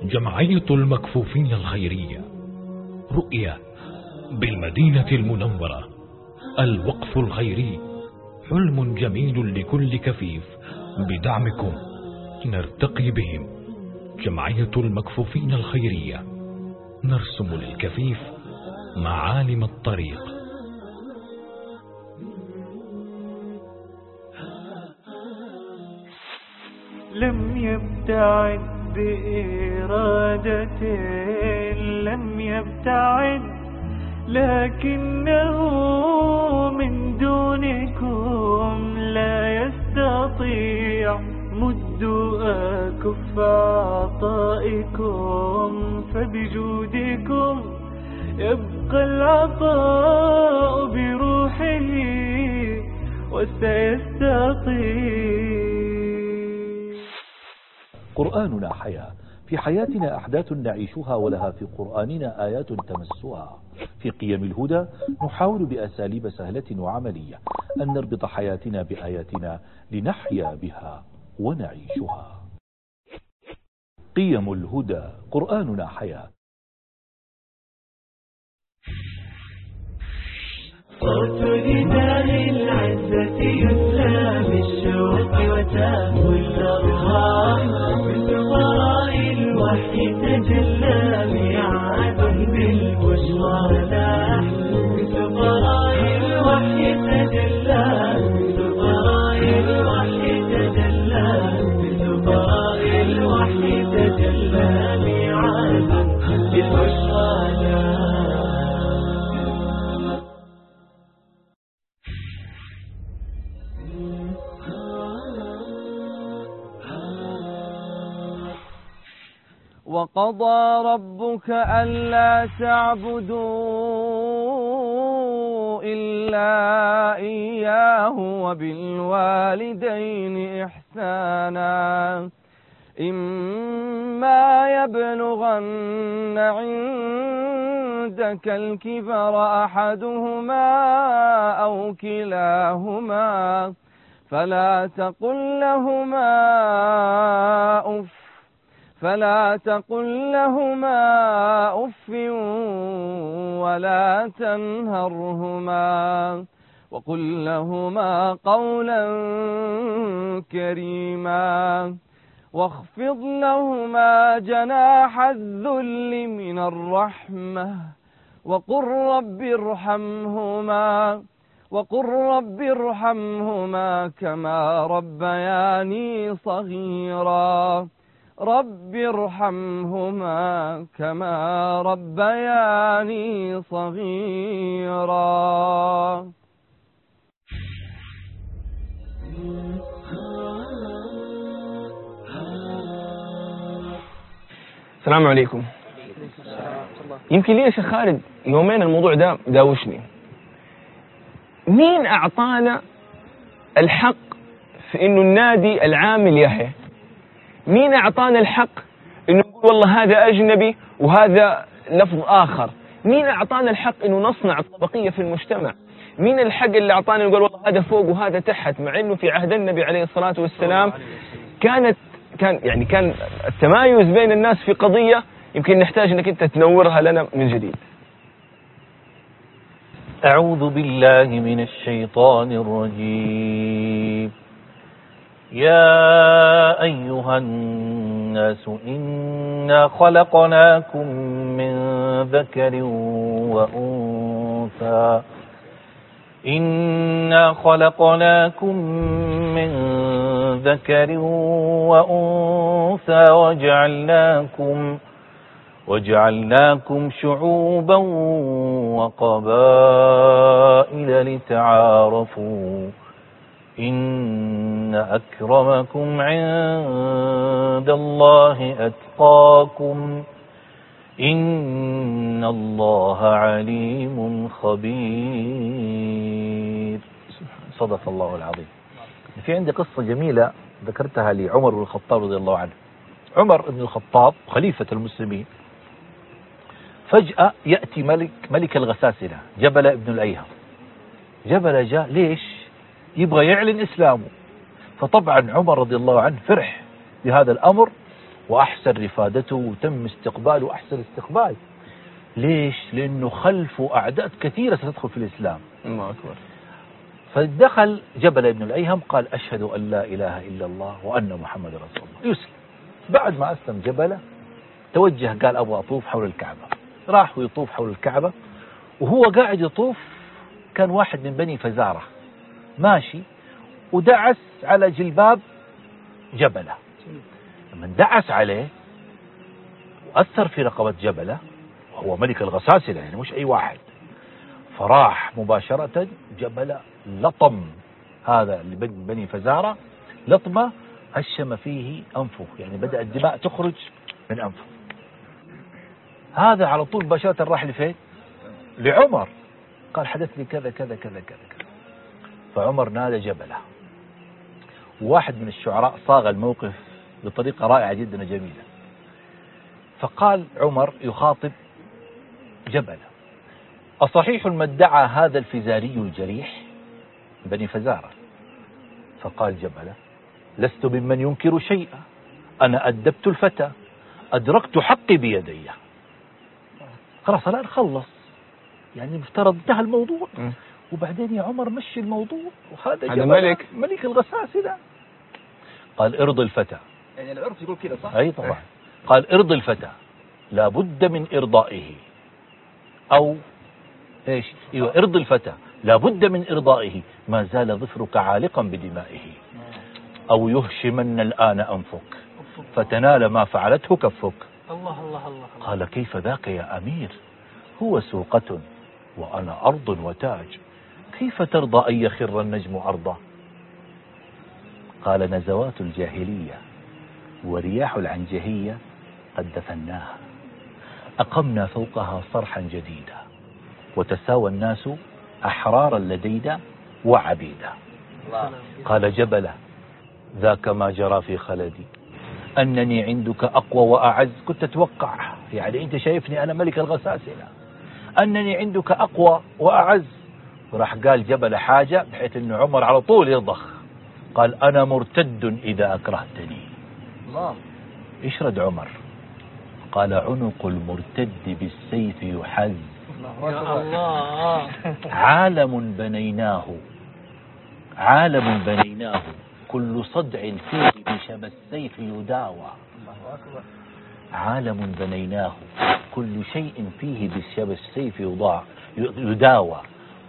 جمعية المكفوفين الخيرية، رؤية بالمدينة المنورة، الوقف الخيري، حلم جميل لكل كفيف. بدعمكم نرتقي بهم. جمعية المكفوفين الخيرية، نرسم للكفيف معالم الطريق. لم يبتعد بإرادته، لم يبتعد، لكنه من دونكم لا يستطيع. مدوا أكف عطائكم، فبجودكم يبقى العطاء بروحه وسيستطيع. قرآننا حياة، في حياتنا أحداث نعيشها ولها في قرآننا آيات تمسها. في قيم الهدى نحاول بأساليب سهلة وعملية أن نربط حياتنا بآياتنا لنحيا بها ونعيشها. قيم الهدى، قرآننا حياة. صوت نداء العزة يتلى بالشوق وتأهو الأرواح، من سفراء الوحي تجلى ميعاد بالبشرى لاح. من سفراء الوحي تجلى، من سفراء الوحي تجلى، من سفراء الوحي تجلى ميعاد بالبشرى لاح. وقضى ربك ألا تعبدوا إلا إياه وبالوالدين إحسانا. إما يبلغن عندك الكبر أحدهما أو كلاهما فلا تقل لهما أف ولا تنهرهما وقل لهما قولا كريما. واخفض لهما جناح الذل من الرحمة وقل رب ارحمهما كما ربياني صغيرا. رب ارحمهما كما ربياني صغيرا. السلام عليكم. يمكن لي يا شيخ خالد يومين الموضوع ده داوشني. مين أعطانا الحق في إنه النادي العامل يحيى؟ مين أعطانا الحق إنه نقول والله هذا أجنبي وهذا لفظ آخر؟ مين أعطانا الحق إنه نصنع الطبقية في المجتمع؟ مين الحق اللي أعطانا نقول والله هذا فوق وهذا تحت؟ مع إنه في عهد النبي عليه الصلاة والسلام كان التمايز بين الناس في قضية يمكن نحتاج إنك أنت تنورها لنا من جديد. أعوذ بالله من الشيطان الرجيم. يا أيها الناس إنا خلقناكم من ذكر وأنثى وجعلناكم شعوبا وقبائل لتعارفوا إن أكرمكم عند الله أتقاكم إن الله عليم خبير. صدق الله العظيم. في عندي قصة جميلة ذكرتها لعمر بن الخطاب رضي الله عنه. عمر بن الخطاب خليفة المسلمين، فجأة يأتي ملك الغساسنة جبل بن الأيهم. جبل جاء ليش؟ يبغى يعلن إسلامه. فطبعا عمر رضي الله عنه فرح بهذا الأمر وأحسن رفادته وتم استقباله أحسن استقبال. ليش؟ لأنه خلفه أعداد كثيرة ستدخل في الإسلام. الله أكبر. فدخل جبل بن الأيهم قال أشهد أن لا إله إلا الله وأن محمد رسول الله، يسلم. بعد ما أسلم جبلة توجه قال أبغى أطوف حول الكعبة. راح ويطوف حول الكعبة، وهو قاعد يطوف كان واحد من بني فزارة ماشي ودعس على جلباب جبلة. لما دعس عليه وأثر في رقبة جبلة، وهو ملك الغساسنة يعني مش أي واحد، فراح مباشرة جبلة لطم هذا اللي بني فزارة لطمة هشم فيه أنفه، يعني بدأ الدماء تخرج من أنفه. هذا على طول مباشرة راح لفين؟ لعمر، قال حدث لي كذا كذا كذا كذا كذا. فعمر نادى جبلة، وواحد من الشعراء صاغ الموقف بطريقة رائعة جدا جميلة. فقال عمر يخاطب جبلة: أصحيح ما ادعى هذا الفزاري الجريح؟ بني فزارة. فقال جبلة: لست ممن ينكر شيئا، أنا أدبت الفتى، أدركت حقي بيدي. خلاص الآن خلص، يعني مفترض انتهى الموضوع. وبعدين يا عمر مشي الموضوع، وهذا ملك الغساسنة. قال: ارض الفتى. يعني العرف يقول كذا صح؟ أي طبعا. قال: ارض الفتى لا بد من إرضائه، أو إيش؟ إيوه، ارض الفتى لا بد من إرضائه، ما زال ظفرك عالقا بدمائه، أو يهشمن الآن أنفك فتنال ما فعلته كفك. الله الله الله. قال: كيف ذاك يا أمير؟ هو سوقة وأنا أرض وتاج، كيف ترضى أن يخر النجم أرضا؟ قال: نزوات الجاهلية ورياح العنجهية قد دفناها، أقمنا فوقها صرحا جديدا، وتساوى الناس أحرارا لدينا وعبيدا. قال جبلة: ذاك ما جرى في خلدي، أنني عندك أقوى وأعز. كنت أتوقع، يعني أنت شايفني أنا ملك الغساسنة، أنني عندك أقوى وأعز. وراح قال جبل حاجة بحيث أنه عمر على طول يضخ، قال: أنا مرتد إذا أكرهتني. الله. إيش رد عمر؟ قال: عنق المرتد بالسيف يحز، الله. عالم بنيناه، عالم بنيناه، كل صدع فيه بشبى السيف يداوى. عالم بنيناه، كل شيء فيه بشبى السيف يداوى،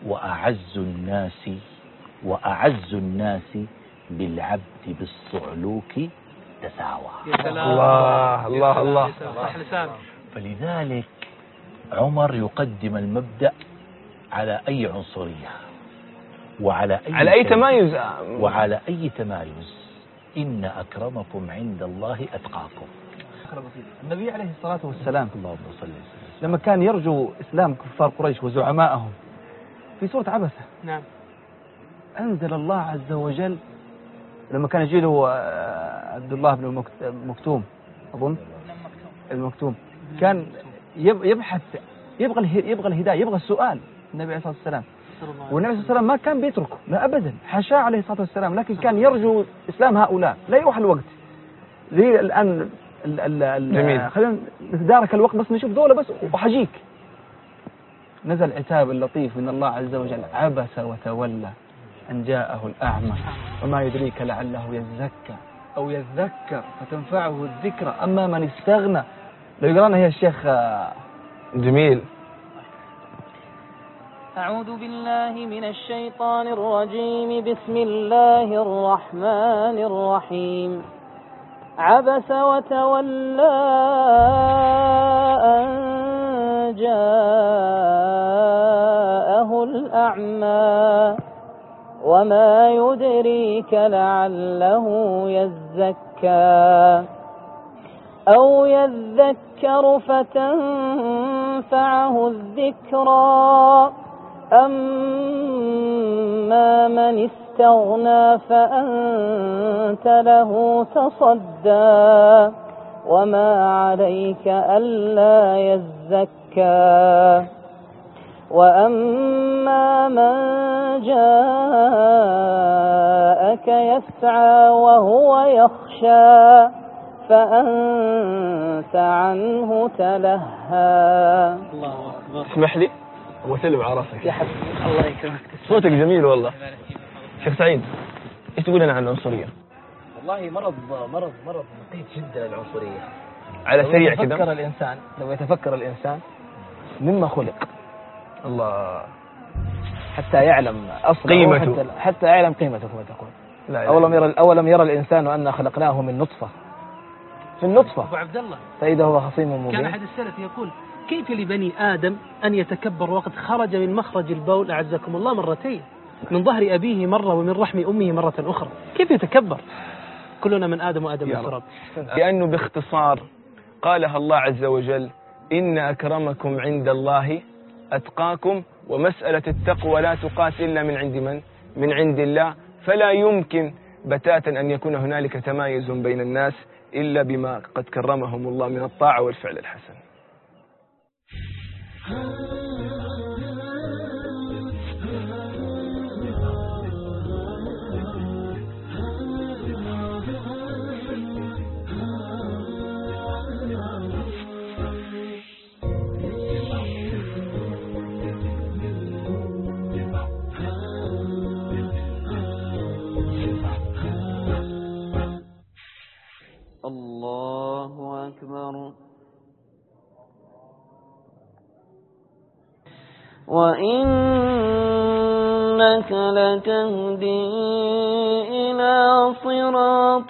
وأعز الناس بالعبد بالصعلوك تساوى. الله الله الله. فلذلك عمر يقدم المبدأ على أي عنصرية وعلى أي تمايز وعلى أي تمايز. إن أكرمكم عند الله أتقاكم. النبي عليه الصلاة والسلام اللهم صل وسلم لما كان يرجو إسلام كفار قريش وزعمائهم في سورة عبسة، نعم، أنزل الله عز وجل لما كان يجي له عبد الله بن مكتوم، أظن المكتوم، كان يبحث، يبغى الهداية، يبغى السؤال النبي عليه الصلاة والسلام. والنبي عليه الصلاة والسلام ما كان بيتركه، لا أبدا، حاشاه عليه الصلاة والسلام، لكن كان يرجو إسلام هؤلاء لا يروح الوقت. زي الآن جميل. خلينا نتدارك الوقت بس نشوف دولة بس وحجيك. نزل عتاب اللطيف من الله عز وجل: عبس وتولى أن جاءه الأعمى وما يدريك لعله يزكى أو يذكر فتنفعه الذكرى أما من استغنى. لو يقرانا هي الشيخ جميل. أعوذ بالله من الشيطان الرجيم. بسم الله الرحمن الرحيم. عبس وتولى أن جاءه الأعمى وما يدريك لعله يزكى أو يذكر فتنفعه الذكرى أما من استغنى فأنت له تصدى وما عليك ألا يزكى وأما من جاءك يسعى وهو يخشى فأنت عنه تلهى. الله أكبر. اسمح لي وسلم على راسك يا حبيبي الله يكرمك. صوتك جميل والله. شيخ سعيد ايش تقول لنا عن العنصرية؟ والله مرض مخيف جدا العنصرية. على سريع كذا لو يتفكر الإنسان مما خلق الله حتى يعلم أصله قيمته، حتى يعلم قيمته كما تقول. لا أولم يرى الإنسان أن خلقناه من نطفة في النطفة أبو عبد الله فإذا هو خصيم مبين. كان أحد السلف يقول كيف لبني آدم أن يتكبر وقد خرج من مخرج البول أعزكم الله مرتين، من ظهر أبيه مرة ومن رحم أمه مرة أخرى، كيف يتكبر؟ كلنا من آدم وآدم التراب. لأنه باختصار قالها الله عز وجل إن أكرمكم عند الله أتقاكم، ومسألة التقوى لا تقاس إلا من عند من؟ من عند الله، فلا يمكن بتاتا أن يكون هنالك تمايز بين الناس إلا بما قد كرمهم الله من الطاعة والفعل الحسن. الله أكبر. وإنك لتهدي إلى صراط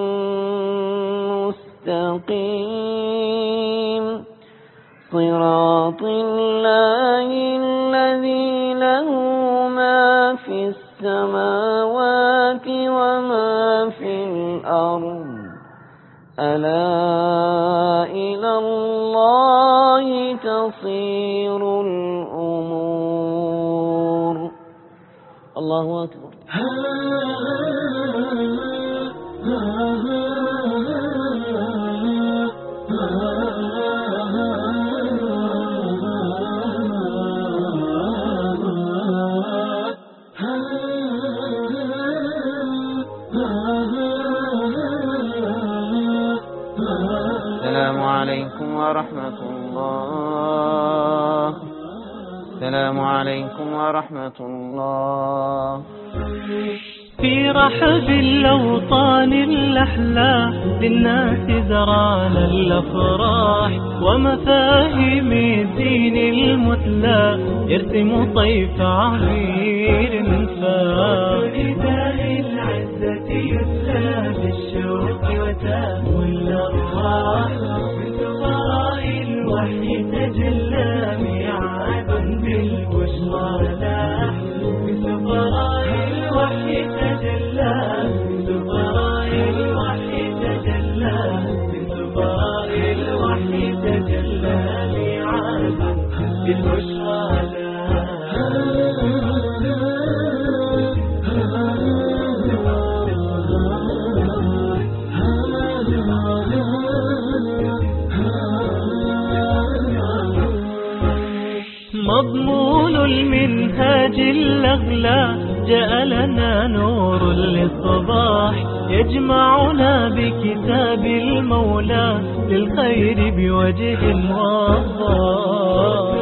مستقيم صراط الله الذي له ما في السماوات وما في الأرض ألا إلى الله تصير الأمور. الله أكبر. السلام عليكم ورحمة الله. السلام عليكم ورحمة الله. في رحب الأوطان الأحلى للناس زرانا الأفراح ومفاهيم الدين المثلى يرسم طيف عبير فاح نداء العزة يتلى بالشوق وتاه الأرواح بسراء الوحي تجلى ميعاد بالبشرى لاح بسراء الوحي تجلى بسراء الوحي تجلى بسراء الوحي تجلى ميعاد بالبشرى مضمون المنهاج الأغلى جاء لنا نور للصباح يجمعنا بكتاب المولى للخير بوجه وضاح